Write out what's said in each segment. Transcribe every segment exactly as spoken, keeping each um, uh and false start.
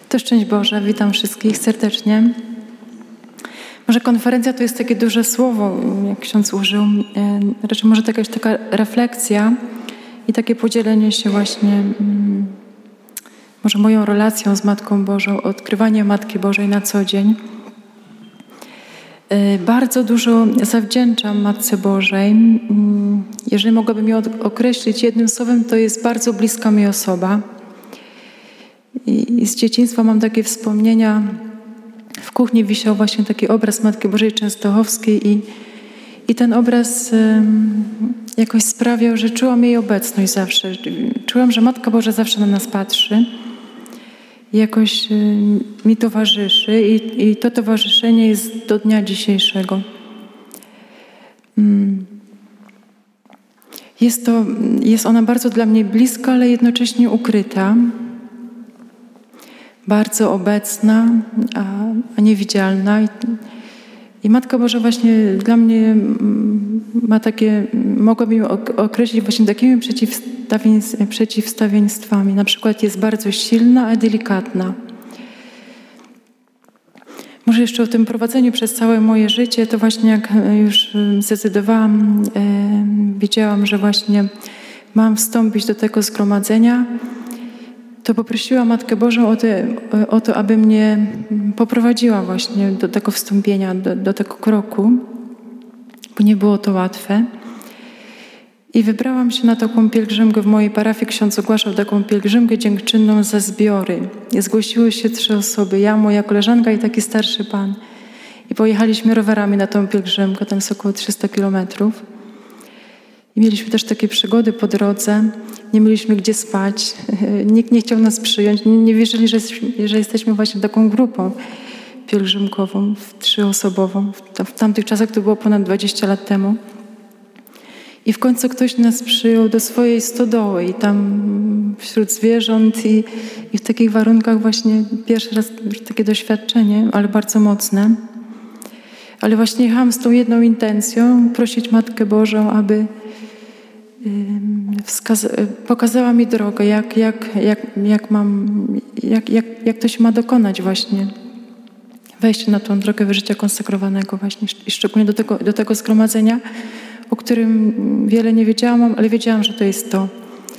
To szczęść Boże, witam wszystkich serdecznie. Może konferencja to jest takie duże słowo, jak ksiądz użył. Raczej może to jakaś taka refleksja i takie podzielenie się właśnie może moją relacją z Matką Bożą, odkrywanie Matki Bożej na co dzień. Bardzo dużo zawdzięczam Matce Bożej. Jeżeli mogłabym ją określić jednym słowem, to jest bardzo bliska mi osoba. I z dzieciństwa mam takie wspomnienia. W kuchni wisiał właśnie taki obraz Matki Bożej Częstochowskiej i, i ten obraz um, jakoś sprawiał, że czułam jej obecność zawsze. Czułam, że Matka Boża zawsze na nas patrzy i jakoś um, mi towarzyszy i, i to towarzyszenie jest do dnia dzisiejszego. Um, jest to, jest ona bardzo dla mnie bliska, ale jednocześnie ukryta. Bardzo obecna, a, a niewidzialna. I, I Matka Boża właśnie dla mnie ma takie, mogłabym ją określić właśnie takimi przeciwstawieństwami. Na przykład jest bardzo silna, a delikatna. Może jeszcze o tym prowadzeniu przez całe moje życie, to właśnie jak już zdecydowałam, e, wiedziałam, że właśnie mam wstąpić do tego zgromadzenia, to poprosiłam Matkę Bożą o, te, o to, aby mnie poprowadziła właśnie do tego wstąpienia, do, do tego kroku, bo nie było to łatwe. I wybrałam się na taką pielgrzymkę w mojej parafii. Ksiądz ogłaszał taką pielgrzymkę dziękczynną za zbiory. I zgłosiły się trzy osoby, ja, moja koleżanka i taki starszy pan. I pojechaliśmy rowerami na tą pielgrzymkę, tam jest około trzysta kilometrów. I mieliśmy też takie przygody po drodze. Nie mieliśmy gdzie spać. Nikt nie chciał nas przyjąć. Nie, nie wierzyli, że, że jesteśmy właśnie taką grupą pielgrzymkową, trzyosobową. W, w tamtych czasach to było ponad dwadzieścia lat temu. I w końcu ktoś nas przyjął do swojej stodoły i tam wśród zwierząt i, i w takich warunkach właśnie pierwszy raz takie doświadczenie, ale bardzo mocne. Ale właśnie jechałam z tą jedną intencją, prosić Matkę Bożą, aby Wskaz- pokazała mi drogę, jak, jak, jak, jak, mam, jak, jak, jak to się ma dokonać właśnie. Wejście na tą drogę życia konsekrowanego właśnie i szczególnie do tego, do tego zgromadzenia, o którym wiele nie wiedziałam, ale wiedziałam, że to jest to.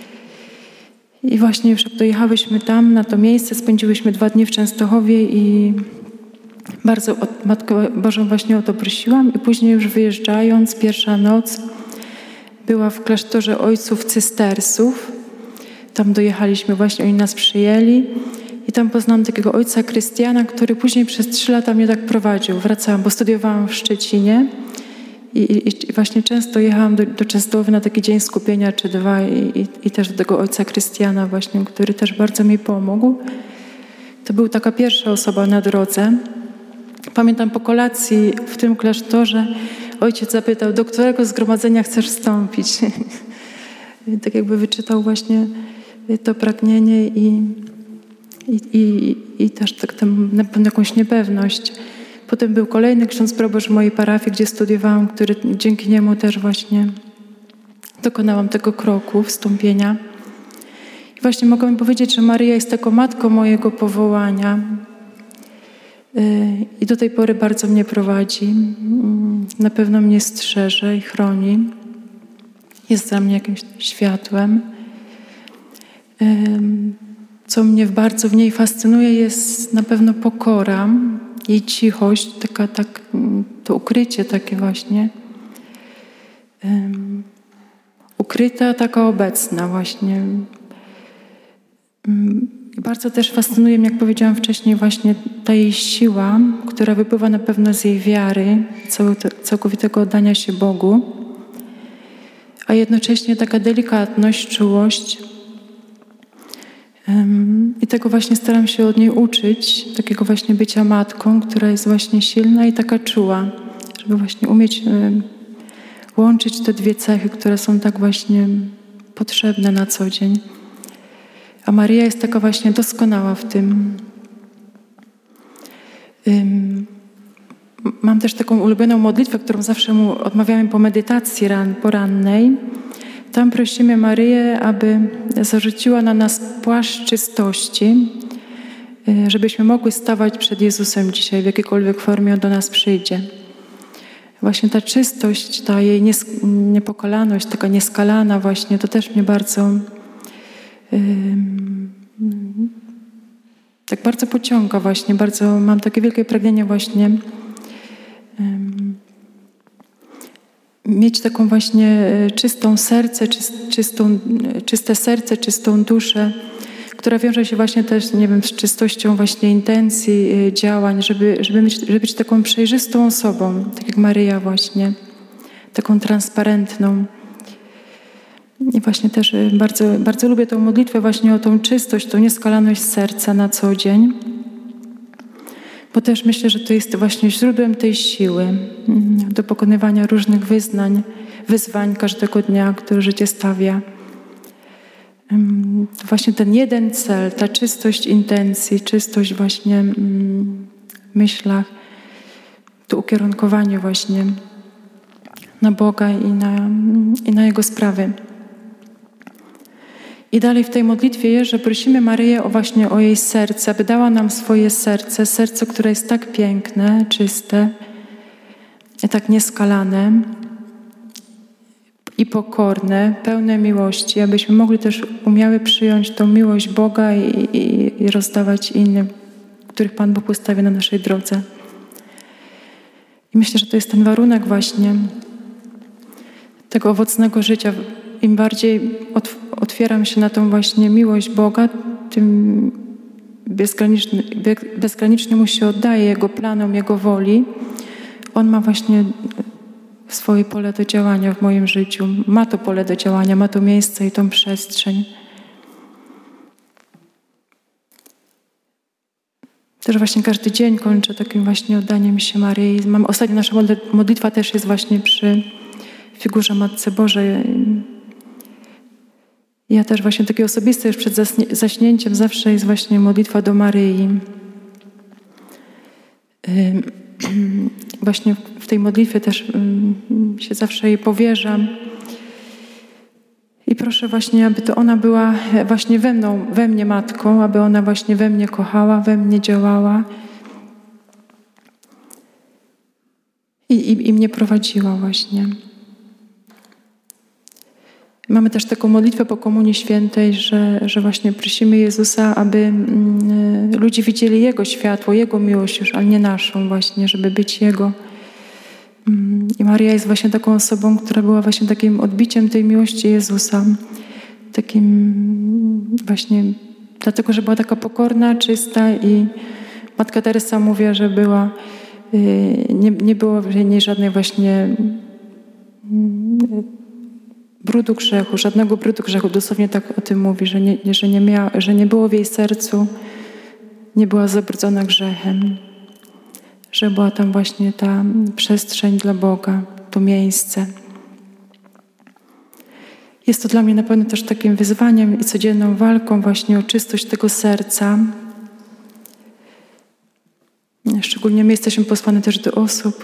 I właśnie już jak dojechałyśmy tam, na to miejsce, spędziłyśmy dwa dni w Częstochowie i bardzo Matkę Bożą właśnie o to prosiłam i później już wyjeżdżając, pierwsza noc była w klasztorze ojców cystersów. Tam dojechaliśmy właśnie, oni nas przyjęli i tam poznałam takiego ojca Krystiana, który później przez trzy lata mnie tak prowadził. Wracałam, bo studiowałam w Szczecinie i, i, i właśnie często jechałam do, do Częstochowy na taki dzień skupienia czy dwa i, i, i też do tego ojca Krystiana właśnie, który też bardzo mi pomógł. To był taka pierwsza osoba na drodze. Pamiętam po kolacji w tym klasztorze ojciec zapytał, do którego zgromadzenia chcesz wstąpić? I tak jakby wyczytał właśnie to pragnienie i, i, i, i też tak tam na pewno jakąś niepewność. Potem był kolejny ksiądz proboszcz w mojej parafii, gdzie studiowałam, który dzięki niemu też właśnie dokonałam tego kroku wstąpienia. I właśnie mogłam powiedzieć, że Maryja jest taką matką mojego powołania. I do tej pory bardzo mnie prowadzi. Na pewno mnie strzeże i chroni. Jest dla mnie jakimś światłem. Co mnie bardzo w niej fascynuje, jest na pewno pokora, jej cichość, taka, tak, to ukrycie takie właśnie. Ukryta, taka obecna właśnie. Bardzo też fascynuje mnie, jak powiedziałam wcześniej, właśnie ta jej siła, która wypływa na pewno z jej wiary, całkowitego oddania się Bogu, a jednocześnie taka delikatność, czułość. I tego właśnie staram się od niej uczyć, takiego właśnie bycia matką, która jest właśnie silna i taka czuła, żeby właśnie umieć łączyć te dwie cechy, które są tak właśnie potrzebne na co dzień. A Maryja jest taka właśnie doskonała w tym. Um, mam też taką ulubioną modlitwę, którą zawsze mu odmawiamy po medytacji ran, porannej. Tam prosimy Maryję, aby zarzuciła na nas płaszcz czystości, żebyśmy mogły stawać przed Jezusem dzisiaj, w jakiejkolwiek formie On do nas przyjdzie. Właśnie ta czystość, ta jej niepokalaność, taka nieskalana właśnie, to też mnie bardzo yy, tak bardzo pociąga właśnie, bardzo mam takie wielkie pragnienie właśnie yy, mieć taką właśnie czystą serce, czystą, czyste serce, czystą duszę, która wiąże się właśnie też, nie wiem, z czystością właśnie intencji, działań, żeby, żeby, mieć, żeby być taką przejrzystą osobą, tak jak Maryja właśnie, taką transparentną. I właśnie też bardzo, bardzo lubię tą modlitwę właśnie o tą czystość, tą nieskalaność serca na co dzień, bo też myślę, że to jest właśnie źródłem tej siły do pokonywania różnych wyznań, wyzwań każdego dnia, które życie stawia. To właśnie ten jeden cel, ta czystość intencji, czystość właśnie w myślach, to ukierunkowanie właśnie na Boga i na, i na Jego sprawy. I dalej w tej modlitwie jest, że prosimy Maryję o właśnie o jej serce, aby dała nam swoje serce, serce, które jest tak piękne, czyste, tak nieskalane i pokorne, pełne miłości, abyśmy mogli też umiały przyjąć tą miłość Boga i, i, i rozdawać innym, których Pan Bóg ustawi na naszej drodze. I myślę, że to jest ten warunek właśnie tego owocnego życia. Im bardziej otwieram się na tą właśnie miłość Boga, tym bezgranicznie, bezgranicznie Mu się oddaję, Jego planom, Jego woli. On ma właśnie swoje pole do działania w moim życiu. Ma to pole do działania, ma to miejsce i tą przestrzeń. Też właśnie każdy dzień kończę takim właśnie oddaniem się Maryi. Mam, ostatnio nasza modlitwa też jest właśnie przy figurze Matce Bożej. Ja też właśnie takie osobiste już przed zaśnięciem zawsze jest właśnie modlitwa do Maryi. Właśnie w tej modlitwie też się zawsze jej powierzam. I proszę właśnie, aby to ona była właśnie we mną, we mnie matką, aby ona właśnie we mnie kochała, we mnie działała i, i, i mnie prowadziła właśnie. Mamy też taką modlitwę po Komunii Świętej, że, że właśnie prosimy Jezusa, aby mm, ludzie widzieli Jego światło, Jego miłość już, ale nie naszą właśnie, żeby być Jego. I Maria jest właśnie taką osobą, która była właśnie takim odbiciem tej miłości Jezusa. Takim właśnie, dlatego, że była taka pokorna, czysta i Matka Teresa mówi, że była, nie, nie było w niej żadnej właśnie brudu grzechu, żadnego brudu grzechu. Dosłownie tak o tym mówi, że nie, że nie, miała, że nie było w jej sercu, nie była zabrudzona grzechem. Że była tam właśnie ta przestrzeń dla Boga, to miejsce. Jest to dla mnie na pewno też takim wyzwaniem i codzienną walką właśnie o czystość tego serca. Szczególnie my jesteśmy posłane też do osób,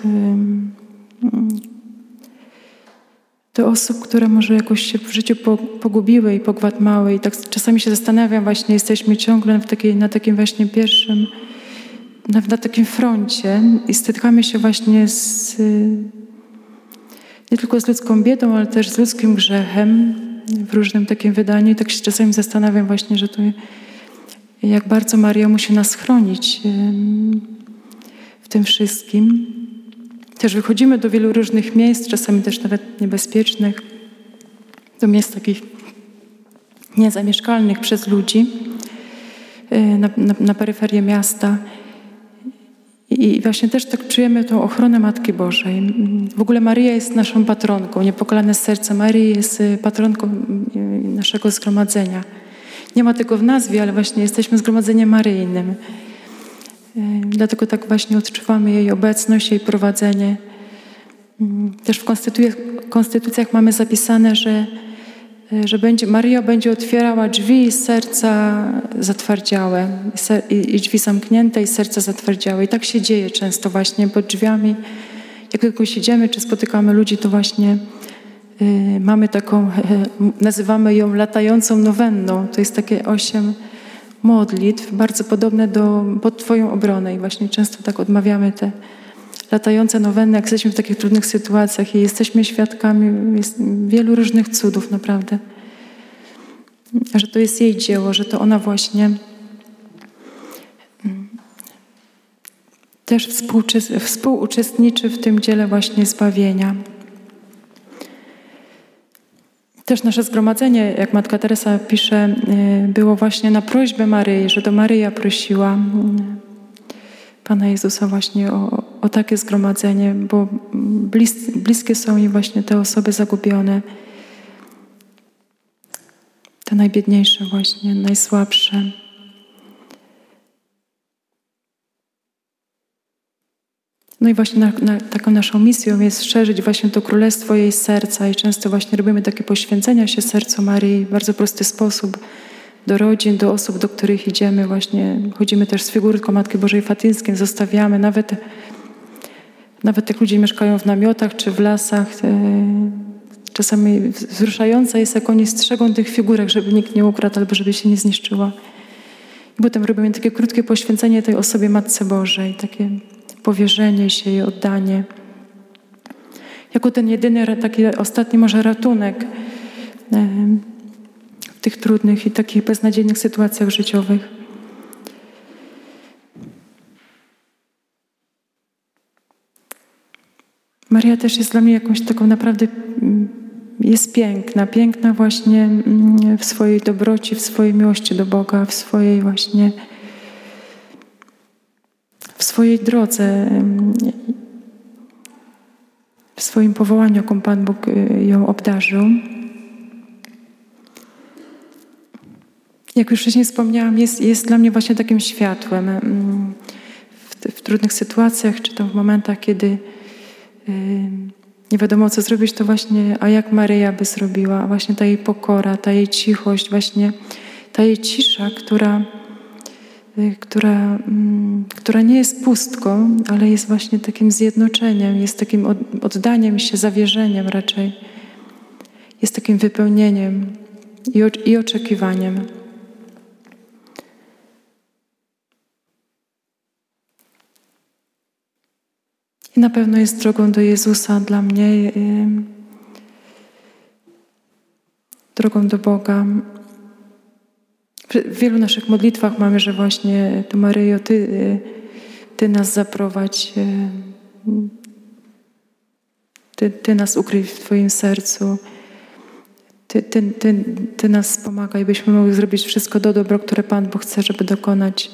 do osób, które może jakoś się w życiu pogubiły i pogwatmały. I tak czasami się zastanawiam właśnie, jesteśmy ciągle w takiej, na takim właśnie pierwszym Na, na takim froncie i stykamy się właśnie z, nie tylko z ludzką biedą, ale też z ludzkim grzechem w różnym takim wydaniu. I tak się czasami zastanawiam właśnie, że to jak bardzo Maria musi nas chronić w tym wszystkim. Też wychodzimy do wielu różnych miejsc, czasami też nawet niebezpiecznych, do miejsc takich niezamieszkalnych przez ludzi, na, na, na peryferię miasta. I właśnie też tak czujemy tą ochronę Matki Bożej. W ogóle Maryja jest naszą patronką. Niepokalane serce Maryi jest patronką naszego zgromadzenia. Nie ma tego w nazwie, ale właśnie jesteśmy zgromadzeniem maryjnym. Dlatego tak właśnie odczuwamy jej obecność, jej prowadzenie. Też w konstytucjach mamy zapisane, że, że będzie, Maryja będzie otwierała drzwi i serca zatwardziałe, i, i drzwi zamknięte i serca zatwardziałe. I tak się dzieje często właśnie pod drzwiami. Jak tylko siedzimy czy spotykamy ludzi, to właśnie y, mamy taką, y, nazywamy ją latającą nowenną. To jest takie osiem, modlitw, bardzo podobne do pod Twoją obronę. I właśnie często tak odmawiamy te latające nowenny, jak jesteśmy w takich trudnych sytuacjach i jesteśmy świadkami jest wielu różnych cudów, naprawdę. Że to jest jej dzieło, że to ona właśnie też współuczestniczy w tym dziele właśnie zbawienia. Też nasze zgromadzenie, jak Matka Teresa pisze, było właśnie na prośbę Maryi, że to Maryja prosiła Pana Jezusa właśnie o, o takie zgromadzenie, bo blis, bliskie są jej właśnie te osoby zagubione, te najbiedniejsze właśnie, najsłabsze. No i właśnie na, na, taką naszą misją jest szerzyć właśnie to królestwo jej serca i często właśnie robimy takie poświęcenia się sercu Maryi w bardzo prosty sposób do rodzin, do osób, do których idziemy właśnie. Chodzimy też z figurką Matki Bożej Fatyńskiej, zostawiamy. Nawet, nawet jak ludzie mieszkają w namiotach czy w lasach, czasami wzruszające jest, jak oni strzegą tych figurek, żeby nikt nie ukradł albo żeby się nie zniszczyła. I potem robimy takie krótkie poświęcenie tej osobie Matce Bożej, takie powierzenie się jej, oddanie. Jako ten jedyny, taki ostatni może ratunek w tych trudnych i takich beznadziejnych sytuacjach życiowych. Maria też jest dla mnie jakąś taką naprawdę, jest piękna, piękna właśnie w swojej dobroci, w swojej miłości do Boga, w swojej właśnie w swojej drodze, w swoim powołaniu, jaką Pan Bóg ją obdarzył. Jak już wcześniej wspomniałam, jest, jest dla mnie właśnie takim światłem w, w trudnych sytuacjach, czy to w momentach, kiedy yy, nie wiadomo, co zrobić, to właśnie, a jak Maryja by zrobiła, a właśnie ta jej pokora, ta jej cichość, właśnie ta jej cisza, która Która, która nie jest pustką, ale jest właśnie takim zjednoczeniem, jest takim oddaniem się, zawierzeniem raczej. Jest takim wypełnieniem i, i oczekiwaniem. I na pewno jest drogą do Jezusa dla mnie, drogą do Boga. W wielu naszych modlitwach mamy, że właśnie to Maryjo, Ty, Ty nas zaprowadź, Ty, Ty nas ukryj w Twoim sercu, Ty, ty, ty, ty nas wspomagaj, byśmy mogli zrobić wszystko do dobro, które Pan Bóg chce, żeby dokonać.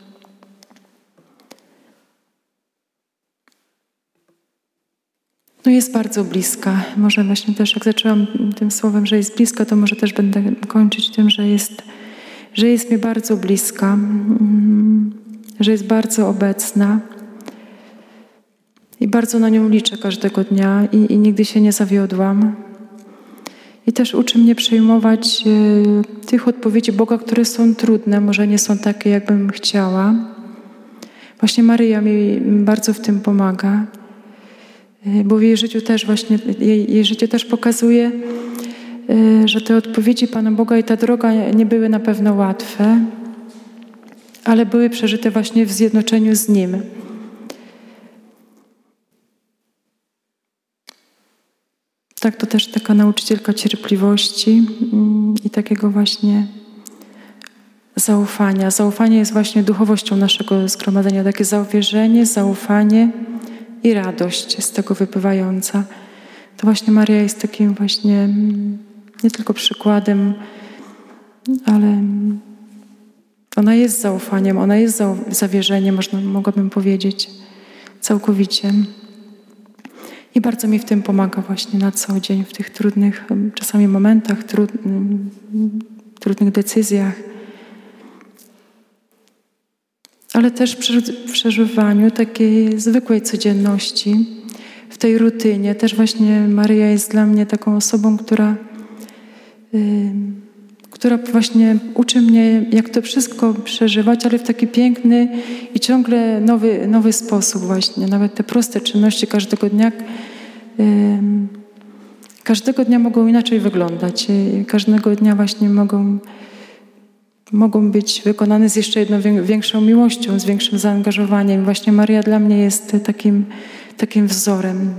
No jest bardzo bliska. Może właśnie też, jak zaczęłam tym słowem, że jest bliska, to może też będę kończyć tym, że jest że jest mi bardzo bliska, że jest bardzo obecna i bardzo na nią liczę każdego dnia i, i nigdy się nie zawiodłam. I też uczy mnie przyjmować y, tych odpowiedzi Boga, które są trudne, może nie są takie, jakbym chciała. Właśnie Maryja mi bardzo w tym pomaga, y, bo w jej życiu też właśnie, jej, jej życie też pokazuje, że te odpowiedzi Pana Boga i ta droga nie były na pewno łatwe, ale były przeżyte właśnie w zjednoczeniu z Nim. Tak, to też taka nauczycielka cierpliwości i takiego właśnie zaufania. Zaufanie jest właśnie duchowością naszego zgromadzenia. Takie zawierzenie, zaufanie i radość z tego wypływająca. To właśnie Maria jest takim właśnie nie tylko przykładem, ale ona jest zaufaniem, ona jest zawierzeniem, można, mogłabym powiedzieć, całkowicie. I bardzo mi w tym pomaga właśnie na co dzień, w tych trudnych czasami momentach, trud, trudnych decyzjach, ale też w przeżywaniu takiej zwykłej codzienności, w tej rutynie. Też właśnie Maryja jest dla mnie taką osobą, która, yy, która właśnie uczy mnie, jak to wszystko przeżywać, ale w taki piękny i ciągle nowy, nowy sposób właśnie. Nawet te proste czynności każdego dnia yy, każdego dnia mogą inaczej wyglądać. Każdego dnia właśnie mogą mogą być wykonane z jeszcze jedną większą miłością, z większym zaangażowaniem. Właśnie Maria dla mnie jest takim, takim wzorem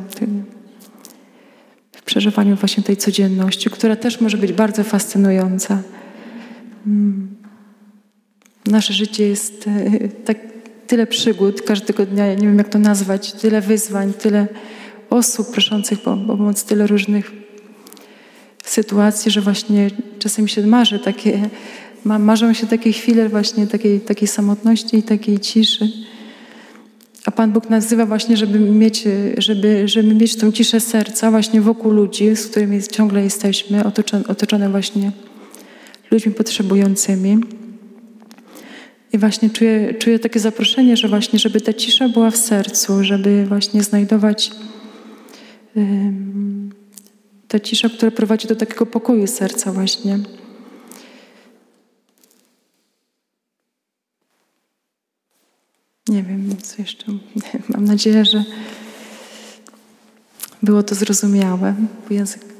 w przeżywaniu właśnie tej codzienności, która też może być bardzo fascynująca. Nasze życie jest tak, tyle przygód każdego dnia, ja nie wiem jak to nazwać, tyle wyzwań, tyle osób proszących o pomoc, tyle różnych sytuacji, że właśnie czasem się marzy takie, marzą się takie chwile właśnie takiej, takiej samotności i takiej ciszy. A Pan Bóg nazywa właśnie, żeby mieć, żeby, żeby mieć tą ciszę serca właśnie wokół ludzi, z którymi ciągle jesteśmy, otoczone, otoczone właśnie ludźmi potrzebującymi. I właśnie czuję, czuję takie zaproszenie, że właśnie, żeby ta cisza była w sercu, żeby właśnie znajdować um, ta cisza, która prowadzi do takiego pokoju serca właśnie. Nie wiem, co jeszcze. Mam nadzieję, że było to zrozumiałe, bo język